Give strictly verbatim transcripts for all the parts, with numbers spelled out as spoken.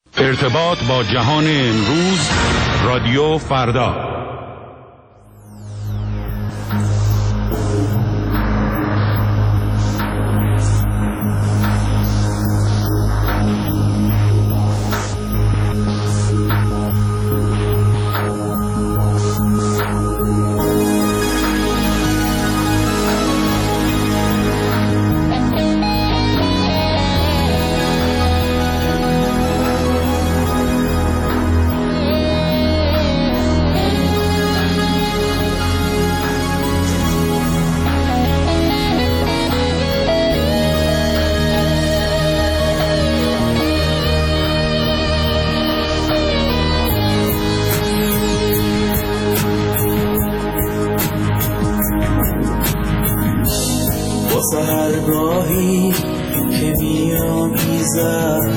ارتباط با جهان امروز، رادیو فردا. سحرگاهی که می‌آمیزد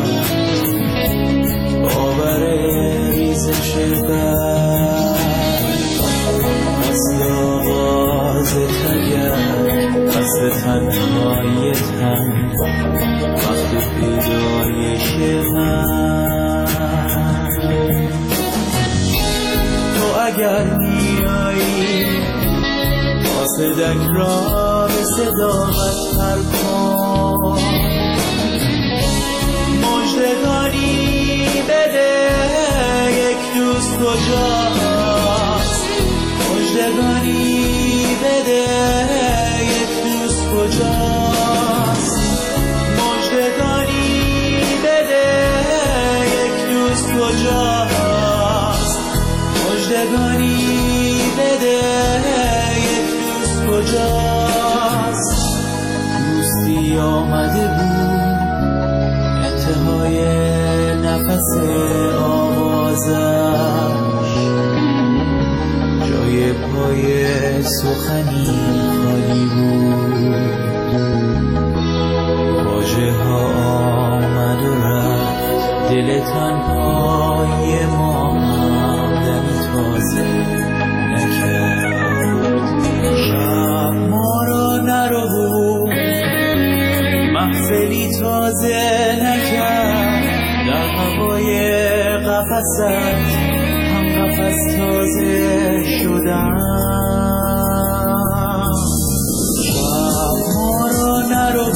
باور ریزش برق مثل آغاز تگر، مثل تنهای تن وقت پیدایش من. تو اگر میایی قاصدک را به صداقت پر کن، مژدگانی بده یک دوست کجاست، مژدگانی بده یک دوست کجاست، مژدگانی بده یک دوست کجاست، مژدگانی بده کجاست. دوستی آمده بود انتهای نفس آوازش، جای پای سخنی خالی بود، واژه ها آمد و رفت، دل تنهای ما هم دمی تازه نکرد. شب ما را نرو محفلی تازه نکرد، در هوای قفست هم قفس تازه شدم. شب ما را نرو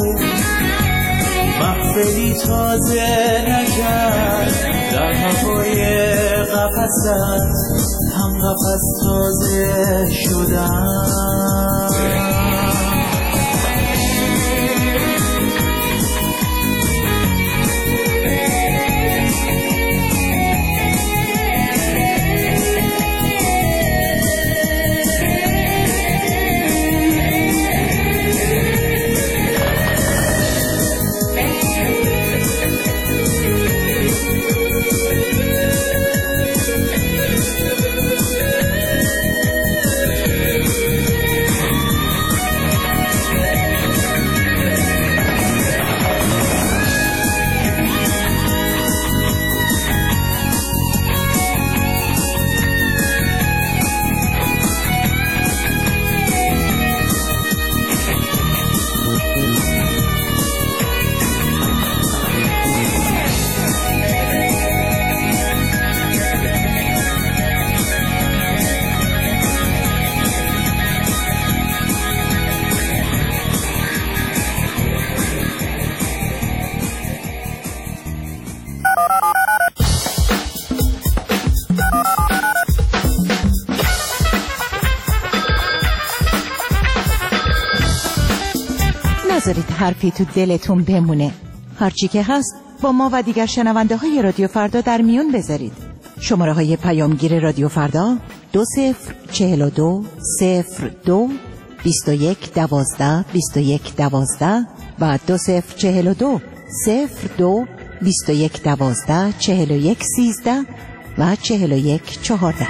محفلی تازه نکرد، در هوای قفست هم قفس تازه شدم. نذارید حرفی تو دلتون بمونه. هرچی که هست با ما و دیگر شنونده های رادیو فردا در میون بذارید. شماره های پیامگیر رادیو فردا دو صفر چهل و دو صفر دو بیست و یک دوازده بیست و یک دوازده و دو صفر چهل و دو صفر دو بیست و یک دوازده چهل و یک سیزده و چهل و یک چهارده.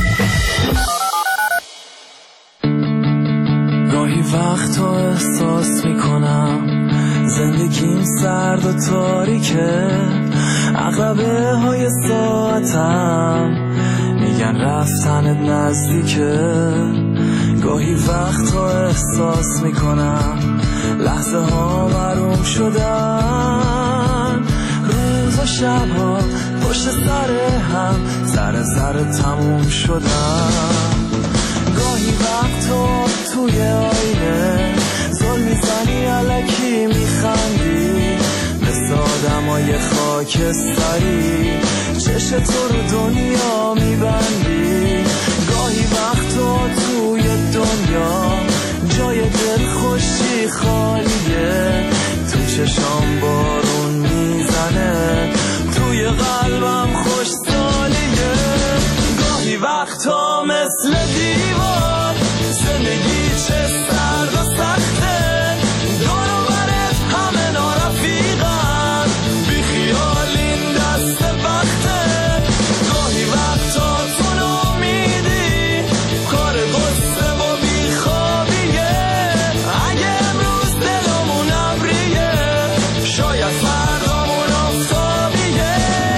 گاهی وقتا احساس میکنم زندگیم سرد و تاریکه، عقربه های ساعتم میگن رفتنت نزدیکه. گاهی وقتا احساس میکنم لحظه ها محروم شدن، روزا شبها پشت سر هم ذره ذره تموم شدم. گاهی وقتا توی آینه زل میزنی علکی میخندی مثل آدمای خاکستری چش تو رو دنیا میبندی. گاهی وقتا توی دنیا جای دل خوشی خالیه تو چشام بارون میزنه توی قلبم خوش سالیه. گاهی وقتا مثل دیوار زندگی چه سرد و سخته دور و برت همه نارفیقن بی خیال این دست وقته. گاهی وقتا تو نامیدی کار قصه و بی خوابیه اگه امروز دلمون ابریه شاید فردامون آفتابیه.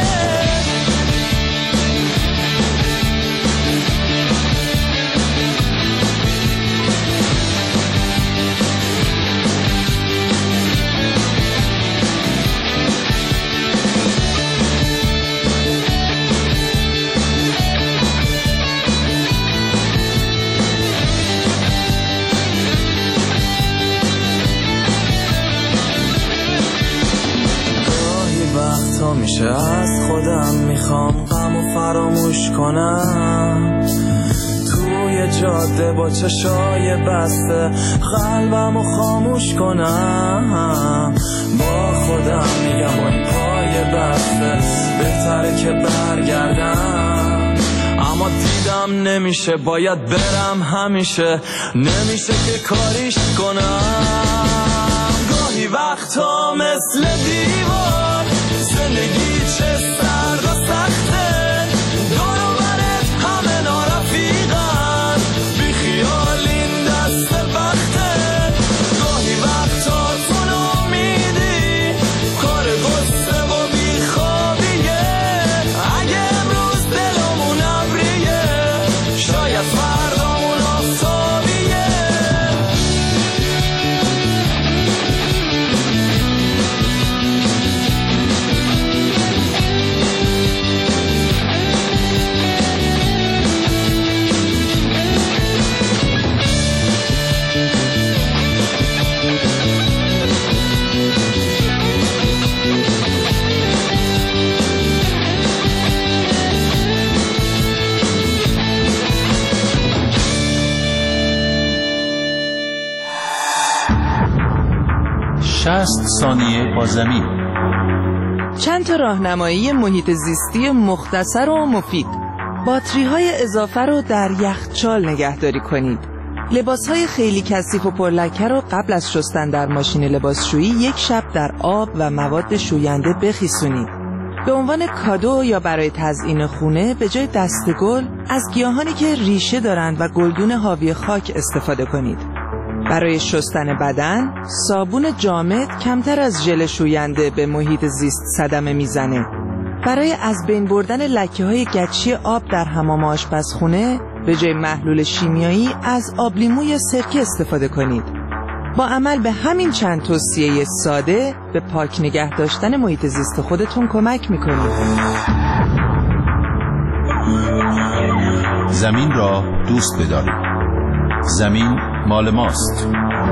تا میشه از خودم میخوام غم و فراموش کنم توی جاده با چشای بسته قلبم و خاموش کنم. با خودم میگم با این پای بسته بهتره که برگردم اما دیدم نمیشه باید برم همیشه نمیشه که کاریش کنم. گاهی وقتا مثل دیوار زندگی چه سرد و سخته دور و برت همه نارفیقن بی خیال این دست وقته. گاهی وقتا تو نامیدی کار قصه و بی خوابیه اگه امروز دلمون ابریه شاید فردامون آفتابیه. شصت ثانیه با زمین. چند تا راهنمایی محیط زیستی مختصر و مفید. باتری‌های اضافه رو در یخچال نگهداری کنید. لباس‌های خیلی کثیف و پرلکه رو قبل از شستن در ماشین لباسشویی یک شب در آب و مواد شوینده بخیسونید. به عنوان کادو یا برای تزیین خونه به جای دسته‌گل از گیاهانی که ریشه دارند و گلدون حاوی خاک استفاده کنید. برای شستن بدن صابون جامد کمتر از ژل شوینده به محیط زیست صدمه میزنه. برای از بین بردن لکه‌های گچی آب در حمام آشپزخونه به جای محلول شیمیایی از آب لیمو یا سرکه استفاده کنید. با عمل به همین چند توصیه ساده به پاک نگه داشتن محیط زیست خودتون کمک میکنید. زمین را دوست بدارید. زمین مال ماست.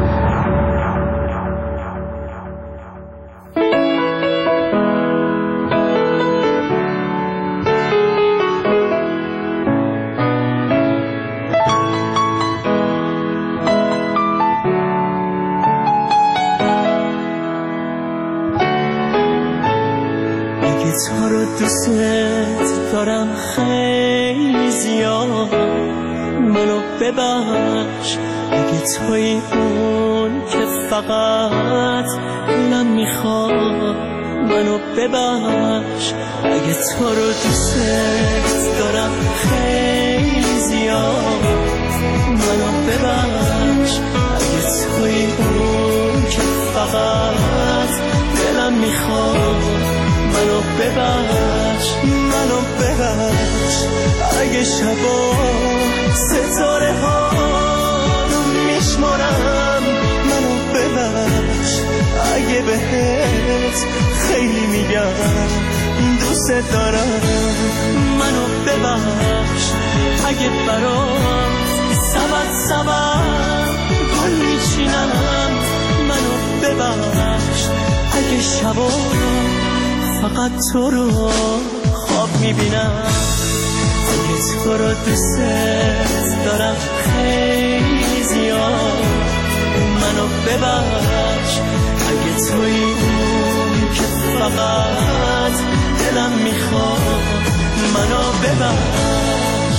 اگه تو رو دوست دارم خیلی زیاد منو ببخش اگه توی اون که فقط دلم میخواد منو ببخش اگه تو رو دوست دارم خیلی زیاد منو ببخش اگه توی اون که فقط دلم میخواد منو ببخش منو ببخش اگه شبا ستاره ها رو میشمارم منو ببخش اگه بهت خیلی میگم دوست دارم. منو ببخش اگه برات سبت سبت گل میچینم. منو ببخش اگه شبا فقط تو رو خواب میبینم. اگه تو رو دوست دارم خیلی زیاد. منو ببخش اگه توی اون که فقط دلم میخواد. منو ببخش.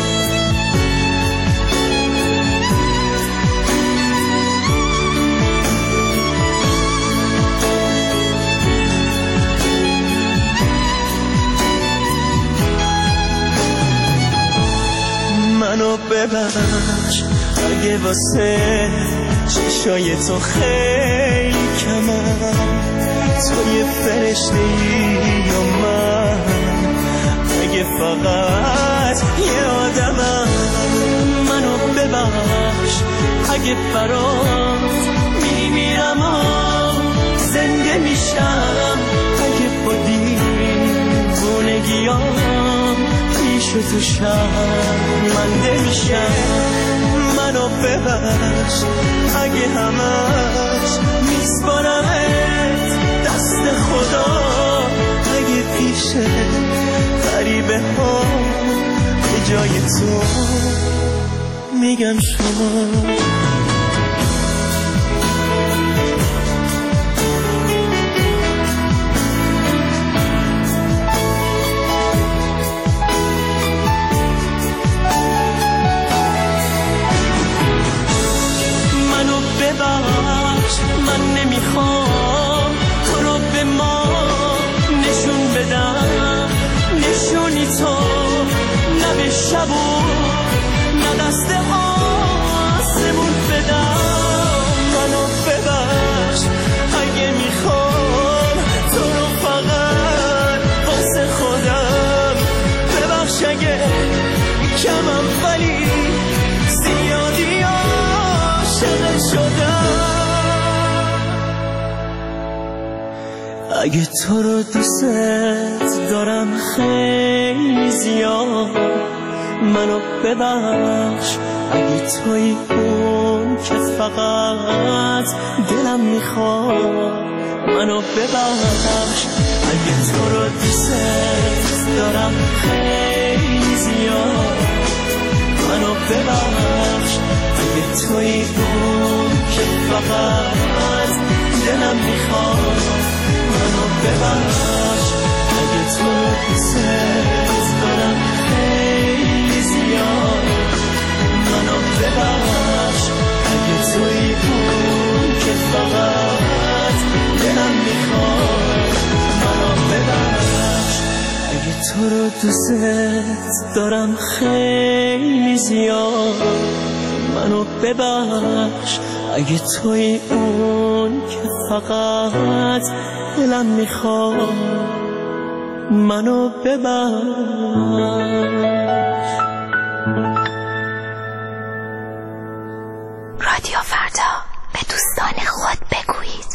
منو ببخش اگه واسه چشای تو خیلی کمم. تو یه فرشته ای یا من؟ اگه فقط یه آدمم. منو ببخش اگه برات میمیرم و زنده میشم. اگه با دیوونگیام پیش تو شرمنده میشم. منو ببخش اگه همش میسپارمت دست خدا. اگه پیش غریبه ها به جای تو میگم شما. من نمیخوام تو رو به ما نشون بدم. نشونی تو نه به شب و نه دست آسمون بدم. منو ببخش اگه میخوام تو رو فقط واسه خودم. ببخش اگه کمم ولی زیادی عاشقت شدم. اگه تو رو دوست دارم خیلی زیاد. منو ببخش اگه توی اون که فقط دلم میخواد. منو ببخش اگه تو رو دوست دارم خیلی زیاد. منو ببخش اگه توی اون که فقط دلم میخواد. منو ببخش اگه تو رو دوست دارم خیلی زیاد. منو ببخش اگه توی اون که فقط دلم میخواد. منو ببخش اگه تو رو دوست دارم خیلی زیاد. منو ببخش اگه توی اون که فقط دلم میخواد. منو ببخش. رادیو فردا به دوستان خود بگویید.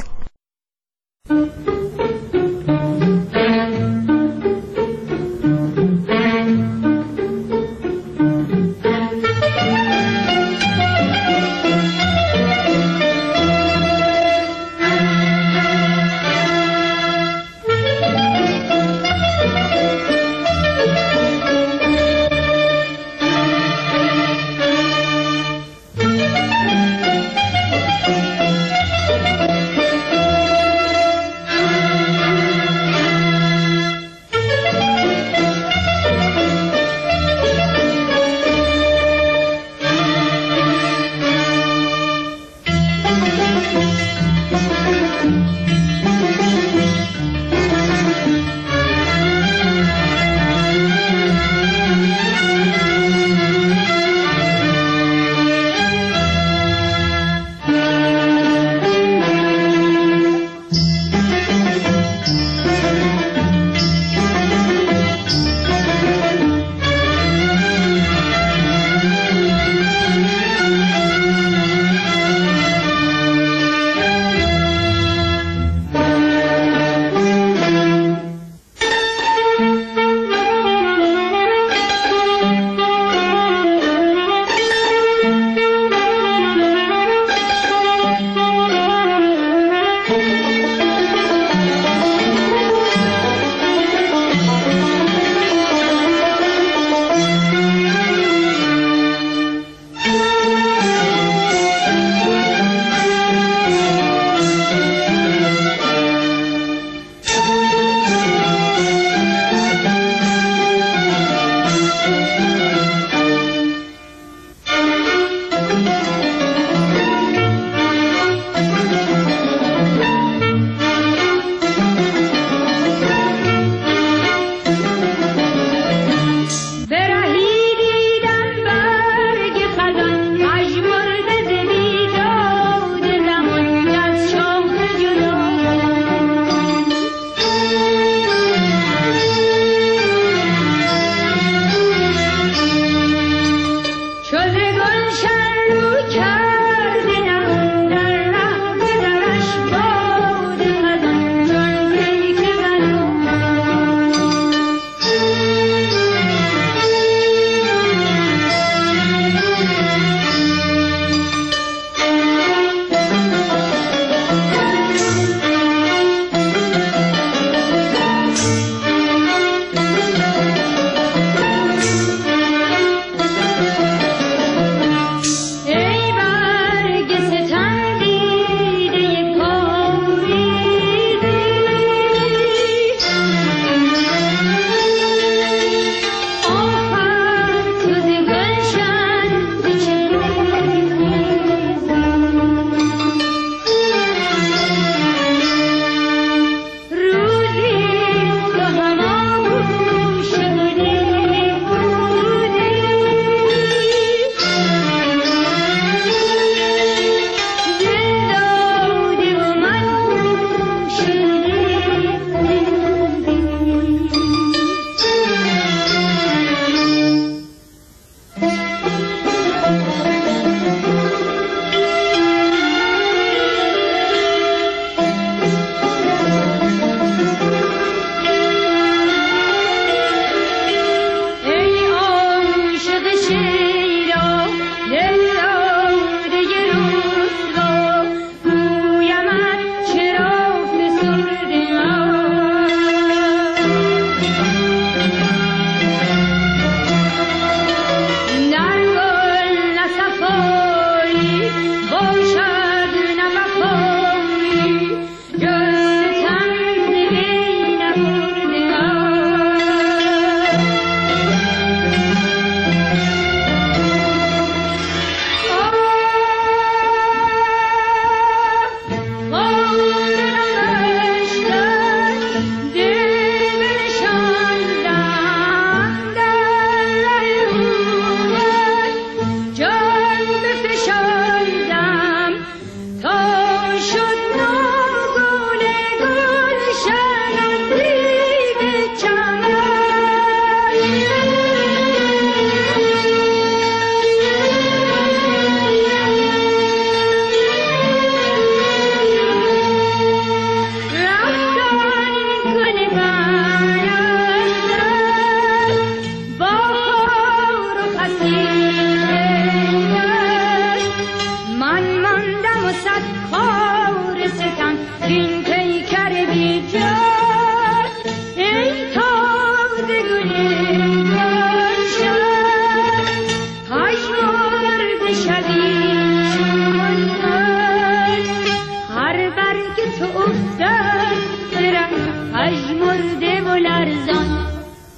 پژمرده و لرزان.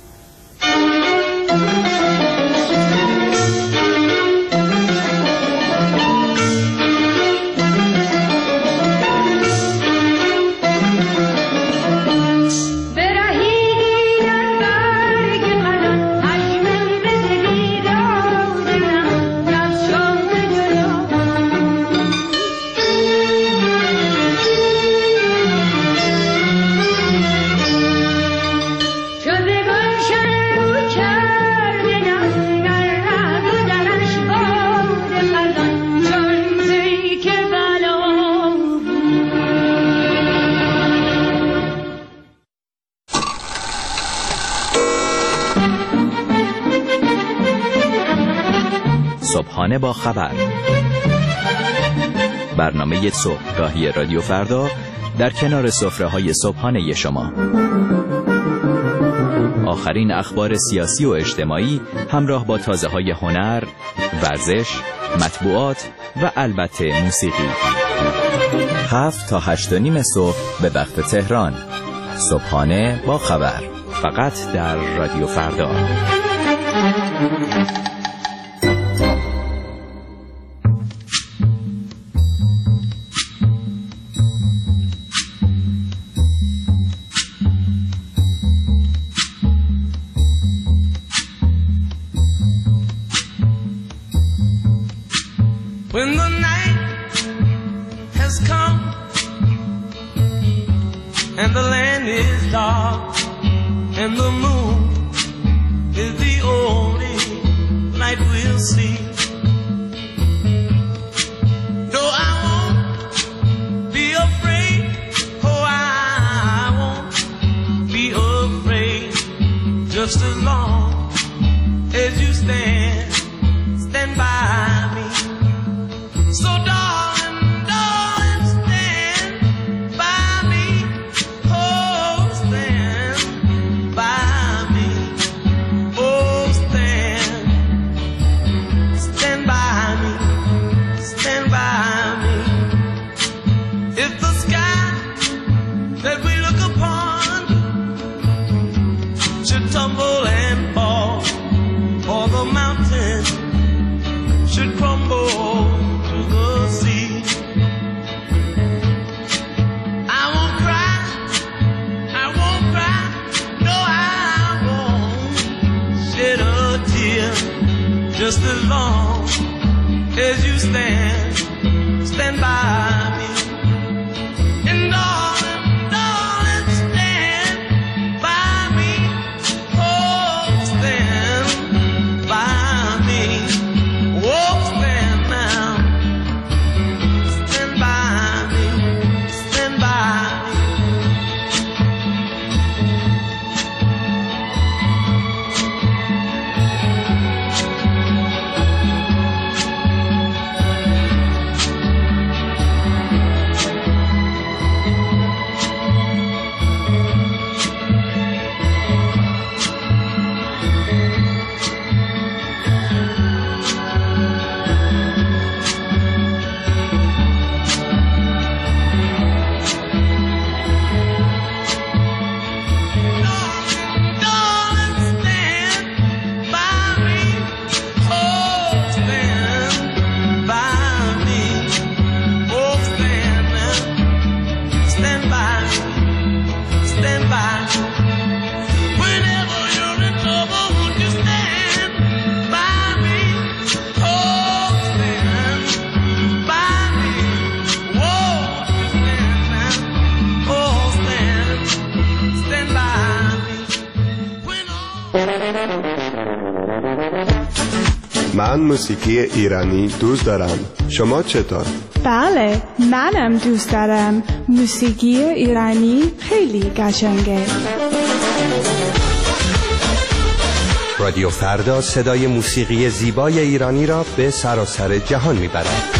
صبحانه با خبر، برنامه صبحگاهی رادیو فردا در کنار سفره‌های صبحانه شما. آخرین اخبار سیاسی و اجتماعی همراه با تازه‌های هنر، ورزش، مطبوعات و البته موسیقی. هفت تا هشت و نیم صبح به وقت تهران. صبحانه با خبر، فقط در رادیو فردا. When the night has come and the land is dark and the moon is the only light we'll see. No, I won't be afraid. Oh, I won't be afraid. Just as long as you stand, stand by me. So darling, darling, stand by me. Oh, stand by me. Oh, stand, stand by me. Stand by me. If the sky that we look upon should tumble and fall, or the mountain should crumble to the sea, I won't cry, I won't cry, no, I won't shed a tear. Just as long as you stand, stand by me. And darling, darling, stand by me. Oh, stand by me. Oh, stand now. Stand by me. Stand by me. من موسیقی ایرانی دوست دارم. شما چطور؟ بله، منم دوست دارم. موسیقی ایرانی خیلی قشنگه. رادیو فردا صدای موسیقی زیبای ایرانی را به سراسر جهان میبرد.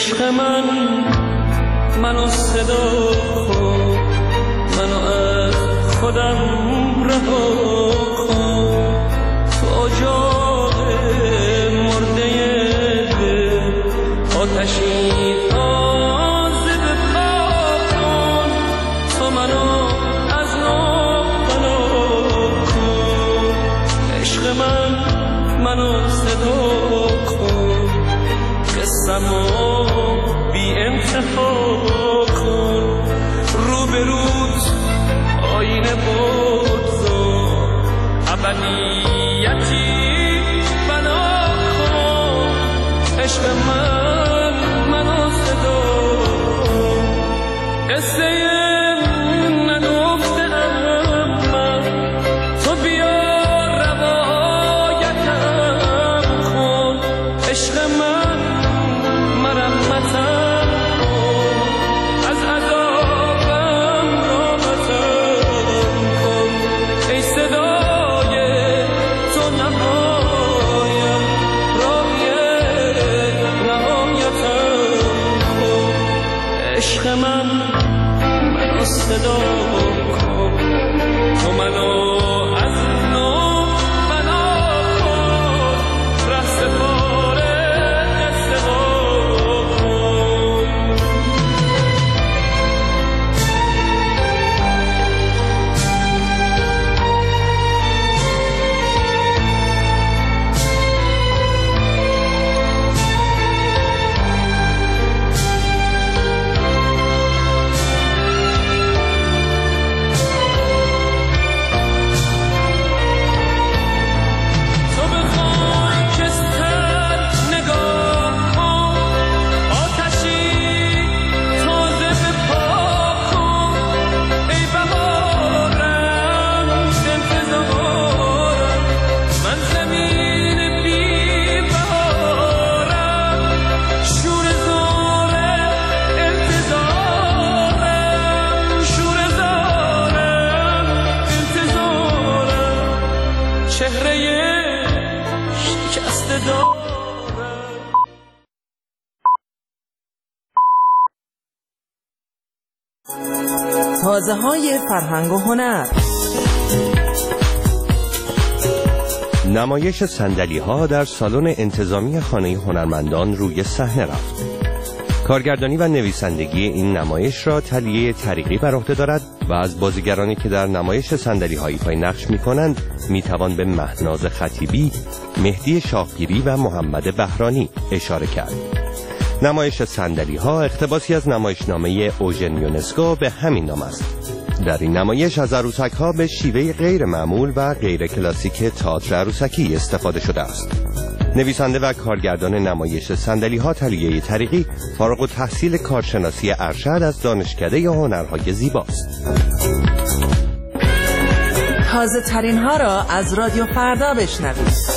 عشق من منو صدا کن، منو از خودم رها کن، تو اجاق مرده دل آتشی تازه بپا کن، تو منو از نو بنا کن. عشق من منو صدا کن، قصه‌مو بی انتها کن، رو به روت آینه بگذار، ابدیتی بنا کن. عشق من منو صدا کن، قصه نگفته ام من، تو بیا روایتم کن. عشق من مرمتم کن، از عذابم راحتم کن. ای صدای تو نهایم، راهی نهایتم کن. عشق من منو صدا کن، تو منو از نو بنا کن، رهسپاره قصه ها کن. تو به خاکستر نگاه کن، آتشی تازه بپا کن. ای بهارم انتظارم، من زمین بی بهارم، شور زاره انتظارم، شور زارم انتظارم، چهره شکسته دارم. تازه های فرهنگ و هنر. نمایش صندلی‌ها در سالن انتظامی خانه هنرمندان روی صحنه رفت. کارگردانی و نویسندگی این نمایش را تلیه طریقی بر عهده دارد و از بازیگرانی که در نمایش صندلی‌ها ایفای نقش می‌کنند می‌توان به مهناز خطیبی، مهدی شاهگیری و محمد بهرانی اشاره کرد. نمایش صندلی‌ها اقتباسی از نمایشنامه اوژن یونسکو به همین نام است. در این نمایش از عروسک‌ها به شیوه غیر معمول و غیر کلاسیک تئاتر عروسکی استفاده شده است. نویسنده و کارگردان نمایش صندلی‌ها تلیه طریقی فارغ التحصیل کارشناسی ارشد از دانشکده هنرهای زیباست. تازه ترین ها را از رادیو فردا بشنوید.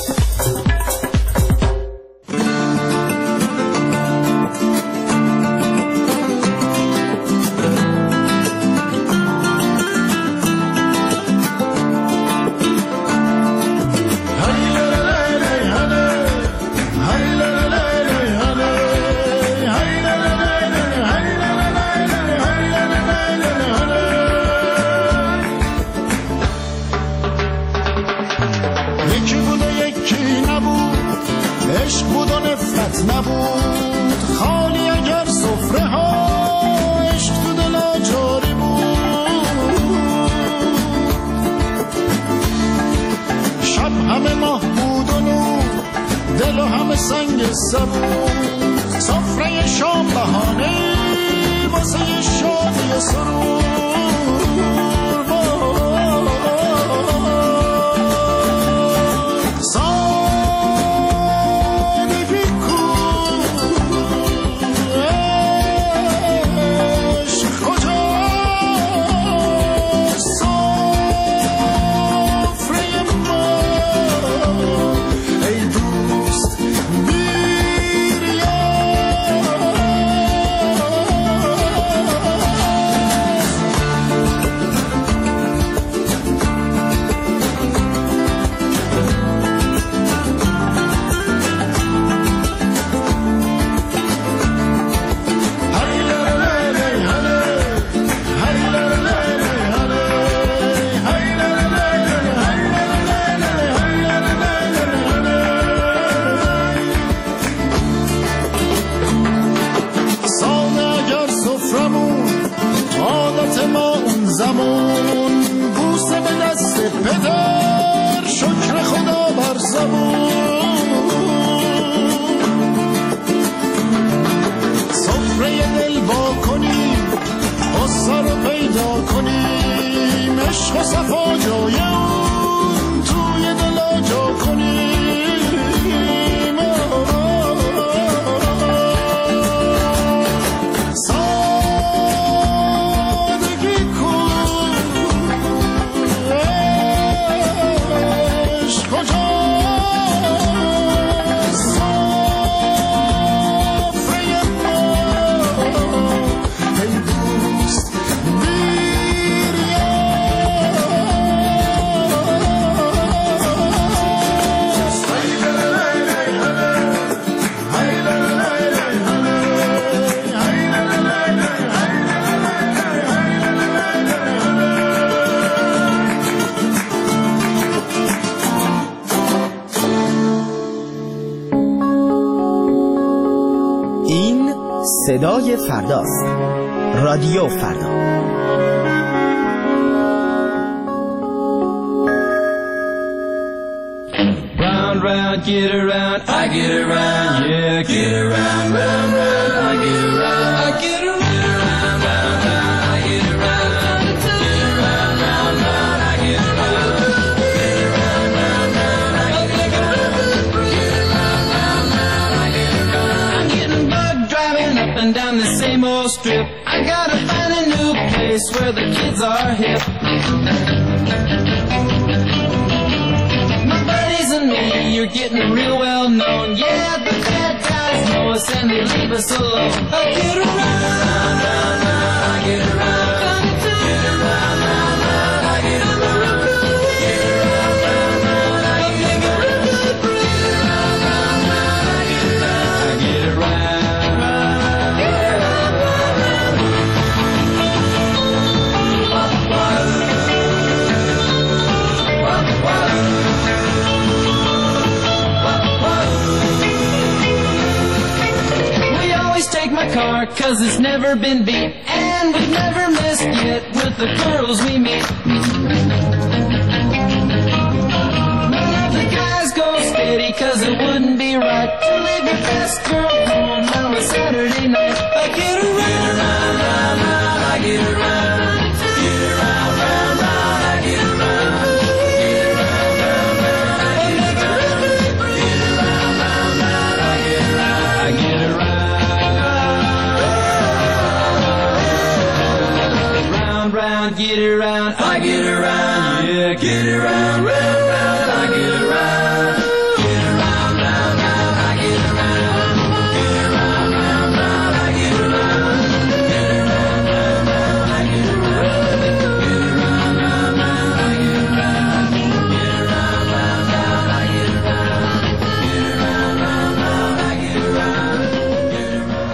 یکی بوده یک حیات ما اون زمان بوسه به دست پدر، شکر خدا بر زبون، سفره دل با کنیم قصه رو پیدا کنیم، عشق و صفا جای اون توی دلا جا کنیم. صدای فرداست. رادیو فردا. Round, round, get around, I get around, yeah, get around, round, round, I get around, I get around, round, round, I get around, get around, round, round, I get around, get around, round, round, I get around, get around, round, round, I get around. I'm getting bugged driving up and down the same old strip. I gotta find a new place where the kids are hip. My buddies and me, you're getting real well known. Yeah, the bad guys know us and they leave us alone. I get around, round, round, round, I get around, get around, round, round, I get around, get around, round, round, I get around, get around, round, round, I get around, I get around, get around, round, round. We always take my car cause it's never been beat, and we've never missed yet with the girls we meet. None of the guys go steady cause it wouldn't be right to leave your best girl home on a Saturday night. I get around, round, round, round, I get around, get around, round, round, I get around, get around, round, round, I get around, get around, round, round, I get around, I get around, round, round, get around, I get around, yeah, get around, round, round, I get around, get around, round, round, I get around, get around, round, round, I get around, get around, round, round, I get around, get around, round, round, I get around, get around, round, round, I get around, get around, round, round, I get around, get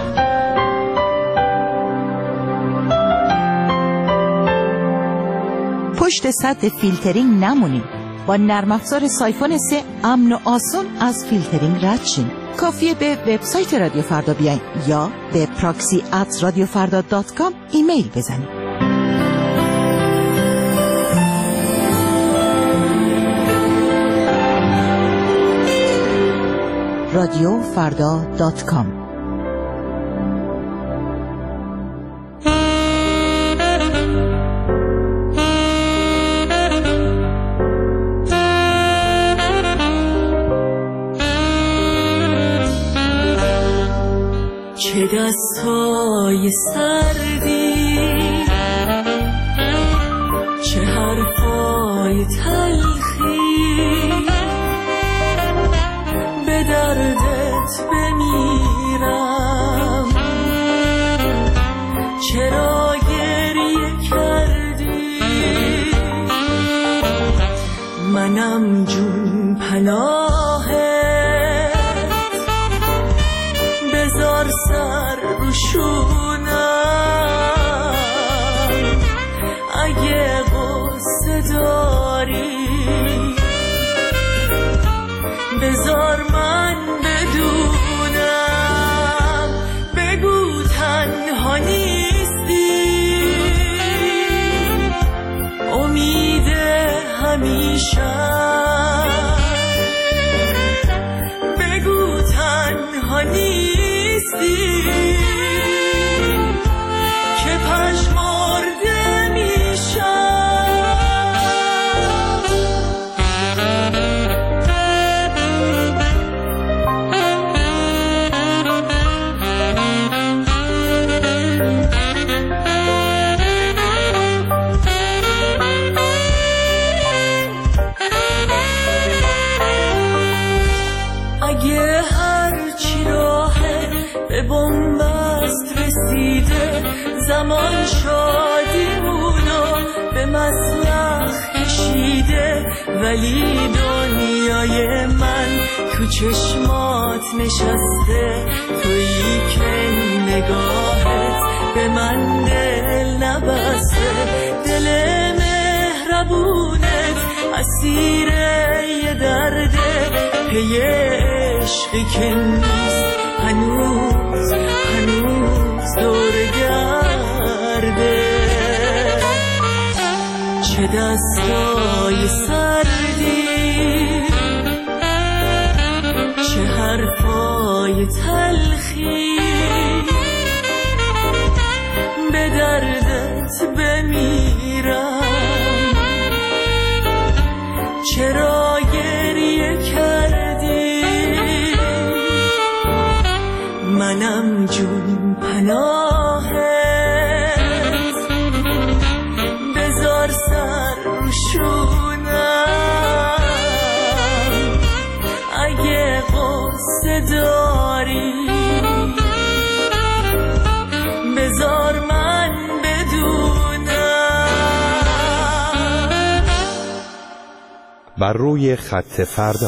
around. پشت سد فیلترینگ نمونید. با نرم افزار سایفون سه امن و آسون از فیلترینگ رد شین. کافیه به وبسایت رادیو فردا بیاین یا به پراکسی ات رادیو فردا دات کام ایمیل بزنید. رادیو فردا دات کام. چه دستای سردی، چه حرفای تلخی، به دردت بمیرم. چرا گریه کردی؟ منم جون پناهت، بذار سر رو شونم. اگه غصه داری بذار من بدونم. بگو تنها نیستی، شادیمونو به مطلق کشیده، ولی دنیای من تو چشمات نشسته. تویی که نگاهت به من دل نبسته، دل مهربونت اسیر یه درده، پی عشقی که نیست هنوز هنوز دور گرده. چه دستای سردی، چه حرفای تلخی، به دردت بمیرم. چرا گریه کردی؟ منم جون پناهت، بذار سر روشونم. اگه قصه داری بذار من بدونم. بر روی خط فردا.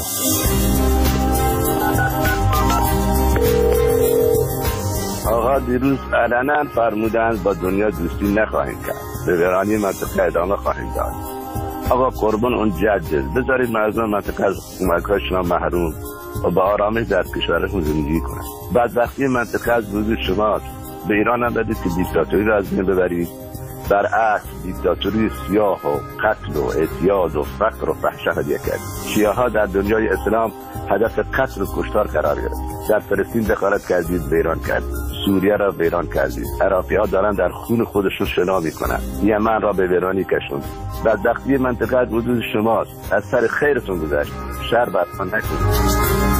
آقا دیروز علنا فرمودند با دنیا دوستی نخواهیم کرد، به ویرانی منطقه ادامه خواهیم داد. آقا قربان اون جد بذارید مردم منطقه از کمک‌هاشون محروم و با آرامش در کشورشون زندگی کنند. بدبختی منطقه از وجود شماست. به ایران هم بدید که دیکتاتوری را از بین ببرید. برعکس دیکتاتوری سیاه و قتل و اعتیاد و فقر و فحش هدیه کرد. شیعه ها در دنیای اسلام هدف قتل و کشتار قرار گرفت. در فلسطین دخالت کردید، ویران کردید. سوریه را ویران کردید. عراقی ها دارن در خون خودشون شنا میکنن. یمن را به ویرانی کشوند. بدبختی منطقه از وجود شماست. از سر خیرتون گذشت. شر برتان نکنید.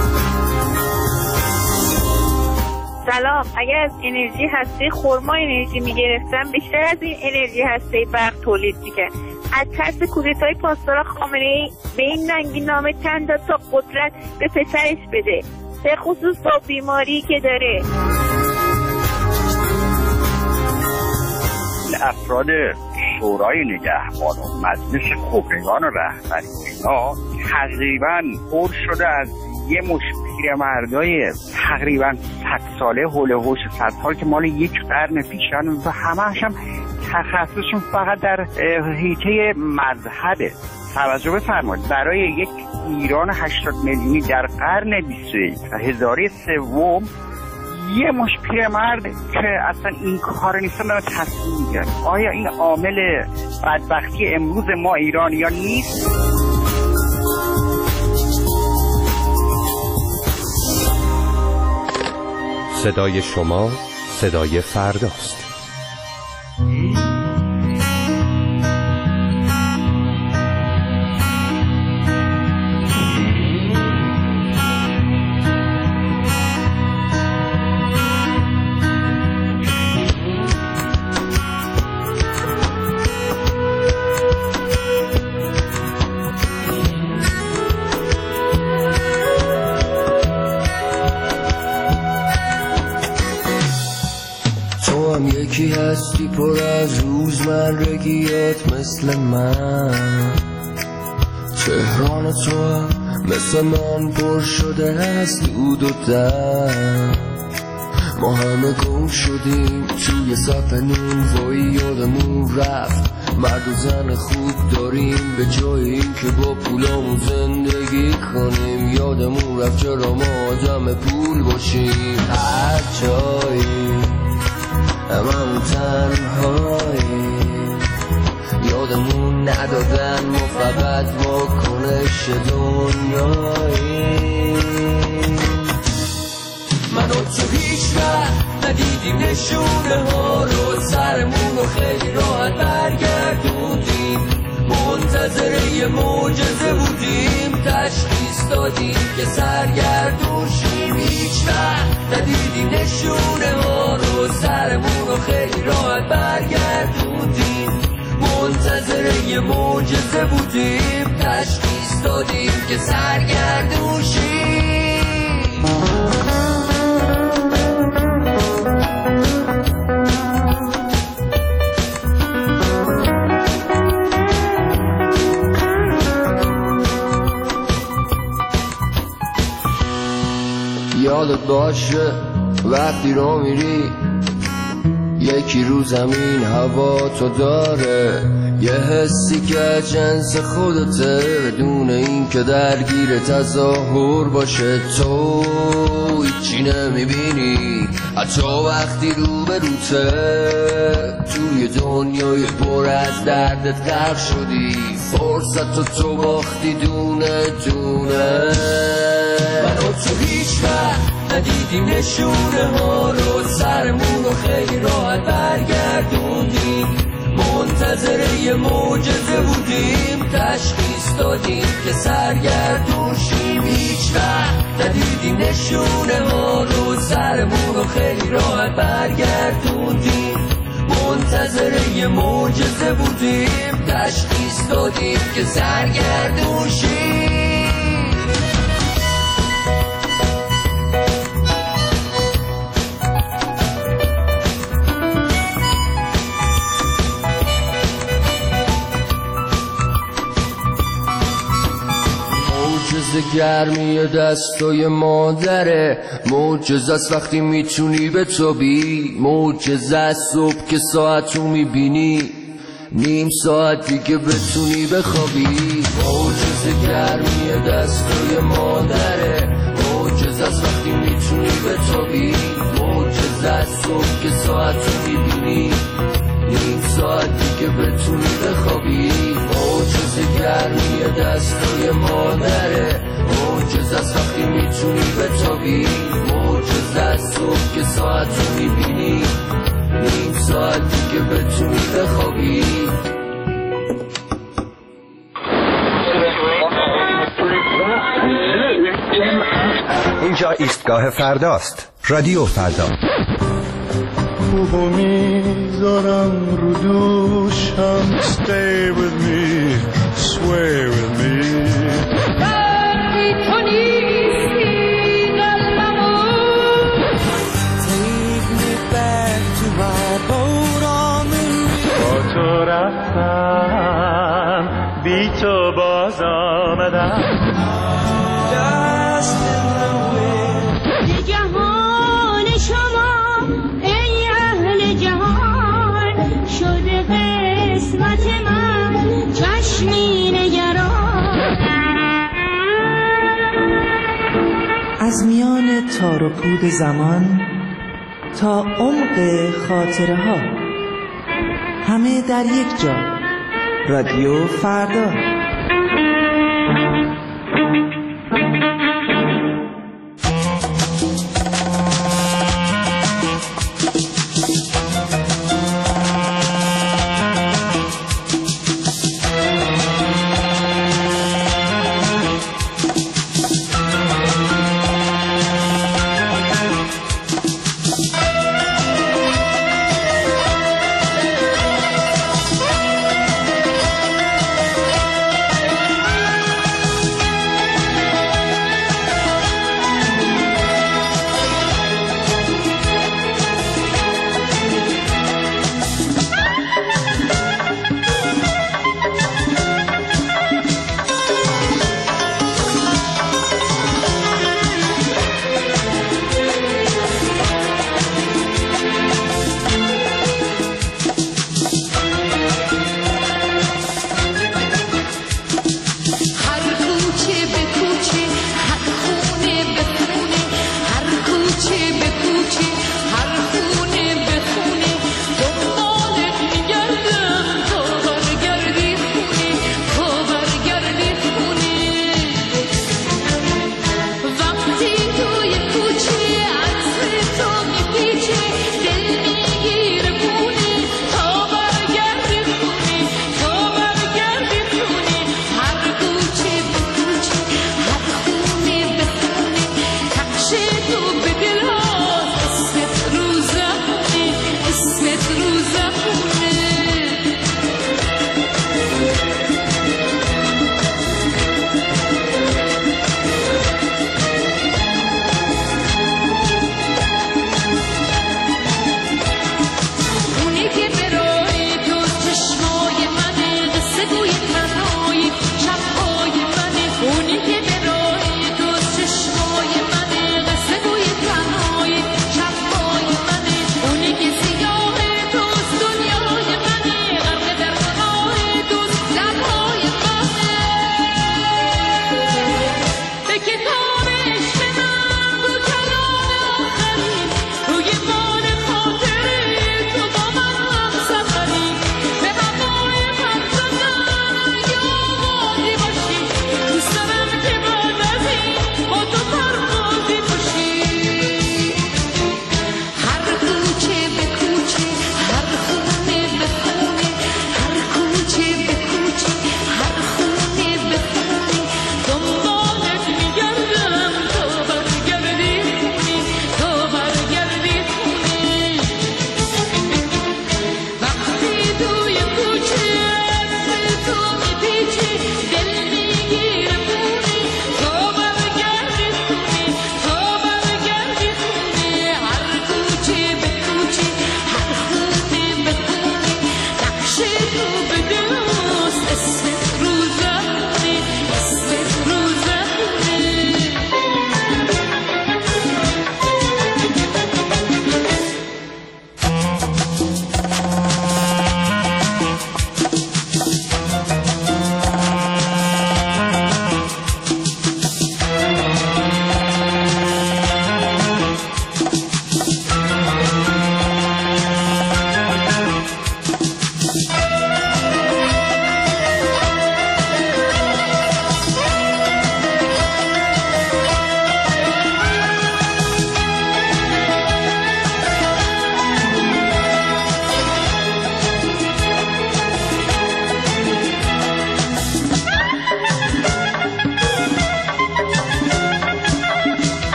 سلام. اگر از انرژی هسته خرما انرژی میگرفتم بیشتر از این انرژی هسته برق تولید میکرد. از ترس کودتای پاسداران خامنه‌ای به این ننگی نامه چند تا قدرت به پسرش بده، به خصوص با بیماری که داره. افراد شورای نگهبان و مجلس خبرگان و رهبری اینا تقریبا پر شده از یه مش پیرمردای تقریبا صد ساله حول و حوش صد سال که مال یک قرن پیشن و همه‌اش هم تخصصشون فقط در حیطه مذهبه. توجه بفرمایید برای یک ایران هشتاد میلیونی در قرن بیست و یک هزاره سوم یه مش پیرمرد که اصلا این کار نیستن دارن تصمیم میگیرن. آیا این عامل بدبختی امروز ما ایرانیان نیست؟ صدای شما صدای فرداست. یکی هستی پر از روزمرگیات مثل من، تهران تو هم مثل من پر شده از دود و دم. ما همه گم شدیم توی صف نون، وای یادمون رفت مرد و زن خوب داریم به جای این که با پولامون زندگی کنیم. یادمون رفت چرا ما آدم پول باشیم. هر جایی هممون تنهایی، یادمون ندادن ما فقط واکنش دنیایی. من و تو هیچ وقت ندیدیم نشونه ها رو، سرمون رو خیلی راحت برگردوندیم. منتظر یه معجزه بودیم، تشخیص دادیم که سرگردون شیم. هیچ وقت ندیدیم نشونه ها رو، سرمون رو خیلی راحت برگردوندیم. منتظر یه معجزه بودیم، تشخیص دادیم که سرگردون شیم. یادت باشه وقتی رو میری یکی رو زمین هوا تو داره، یه حسی که جنس خودته بدون این که درگیر تظاهر باشه. تو هیچی نمیبینی حتی وقتی رو به روته، توی دنیای پر از دردت غرق شدی، فرصت تو تو باختی دونه دونه. منو تو هیچ وقت ندیدیم نشونه ها رو، سرمون رو خیلی راحت برگردوندیم، منتظر یه معجزه بودیم، تشخیص دادیم که سرگردون شیم. هیچ وقت ندیدیم نشونه ها رو، سرمون رو خیلی راحت برگردوندیم، منتظر یه معجزه بودیم، تشخیص دادیم که سرگردون شیم. گرمی دستای مادره، معجزه است وقتی میتونی بتابی، معجزه است صبح که ساعتو میبینی، نیم ساعت دیگه بتونی بخوابی. معجزه گرمی دستای مادره، معجزه است وقتی میتونی بتابی، معجزه است صبح که ساعتو میبینی، نیم ساعت دیگه بتونی بخوابی. معجزه گرمی دستای مادره، معجزه است وقتی میتونی بتابی، معجزه است صبح که ساعتو میبینی، نیم ساعت دیگه بتونی بخوابی. اینجا ایستگاه فرداست، رادیو فردا. خوبو میذارم رو دوشم، stay with me, sway with me. وقتی تو نیستی قلبمو، take me back to my boat on the river. با تو رفتم بی تو باز آمدم. از میان تار و پود زمان تا عمق خاطره ها، همه در یک جا. رادیو فردا.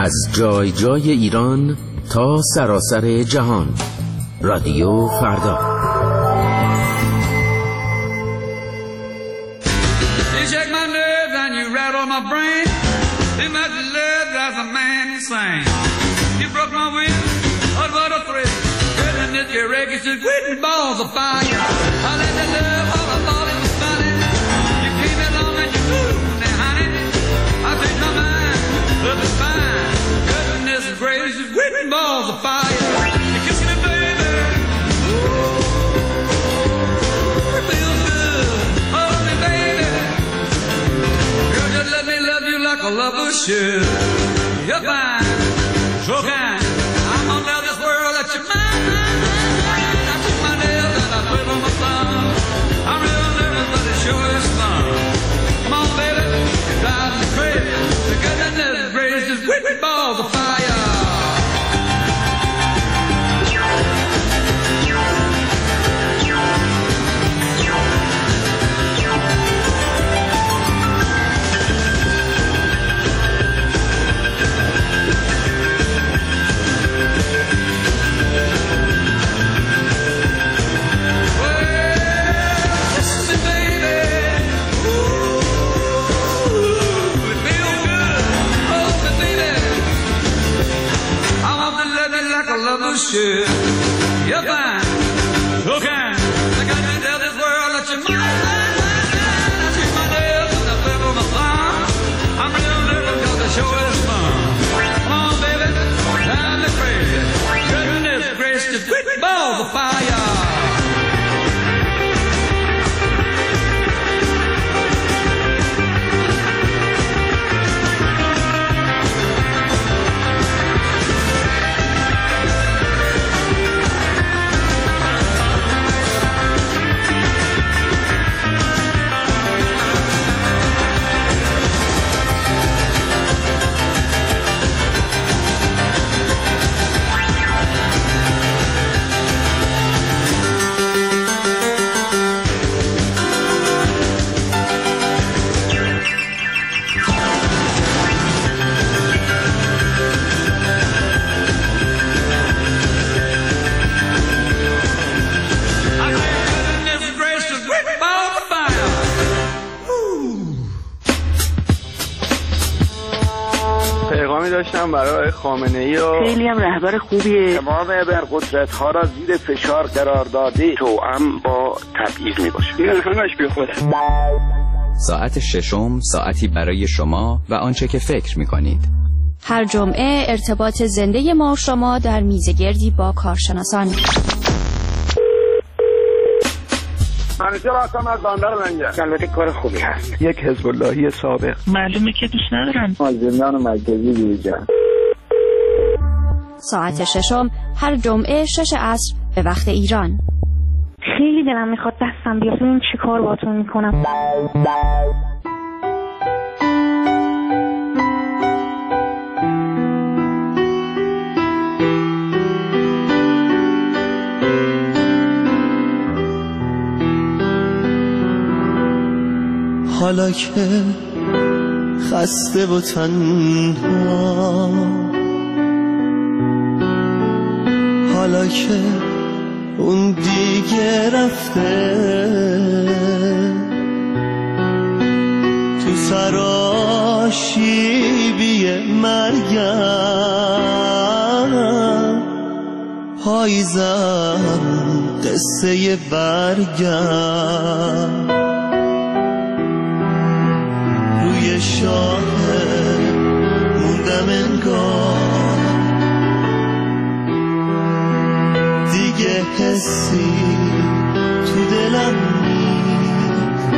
از جای جای ایران تا سراسر جهان. رادیو فردا. You shake my nerves and you rattle my brain. Too much love drives a man insane. You broke my will, oh what a thrill. Goodness, your records just quitting balls of fire. I let the love all I thought it was funny. You came along and you moved me, honey. I changed my mind, love is fine. Goodness gracious, quitting balls of fire. You kiss me, baby. Ooh, it feels good. Hold me, baby. Girl, just let me love you like a lover should. You're fine, so kind. I'm gonna love this world that you're mine. I took my nails and I put on my thumb. I'm real nervous, but it sure is fun. Come on, baby, you drive me crazy. The goodness gracious, whipping balls of fire. Should. You're fine, so kind. I got to tell this world that you're mine. I treat my nails and I flip on my thumb. I'm real nervous cause the show is fun. Come on, baby, drive me crazy. Goodness gracious, quit balls of fire. داشتم برای خامنه‌ای و خیلی هم رهبر خوبیه. تمام ابرقدرت‌ها را زیر فشار قرار داده. توأم با تبعیض میباشه. این همش بی خوده. ساعت ششم ساعتی برای شما و آنچه که فکر می‌کنید. هر جمعه ارتباط زنده ما و شما در میزگردی با کارشناسان. همیشه راستم از باندر لنگه. البته کار خوبی هست. یک حزب اللهی سابق. معلومه که دوست ندارن. از زندان مرکزی بیرون. ساعت ششم هر جمعه شش عصر به وقت ایران. خیلی دلم میخواد دستم بیاد ببین چی کار باتون میکنم. حالا که خسته و تنها، حالا که اون دیگه رفته، تو سراشیبی مرگم، پاییزم قصه برگم، روی شاهد موندم انگار، دیگه حسی تو دلم نیست،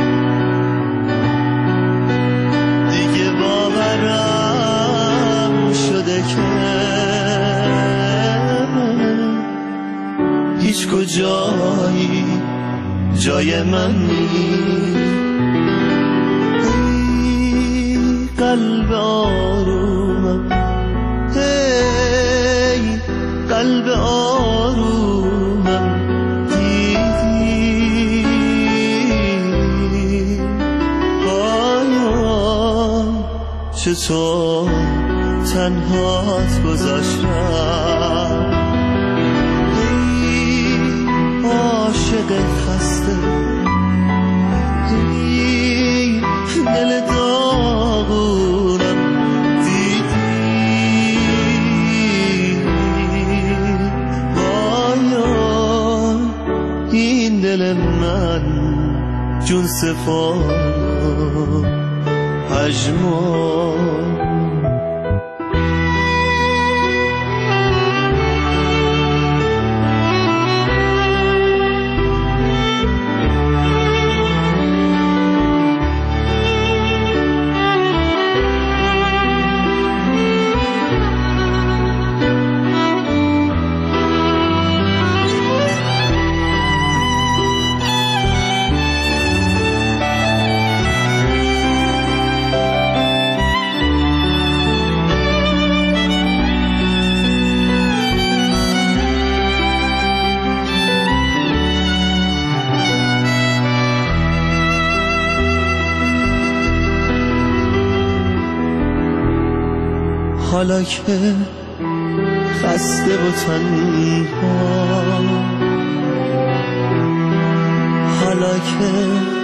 دیگه باورم شده که هیچ کجایی جای من نیست. قلب آرومم، ای قلب آرومم، دیدی آیا چطور تنهات گذاشتم. ای عاشق خسته، ای دل داغونم، دیدی بایا این دل من جون سفار پژمان. حالا که خسته و تنها، حالا که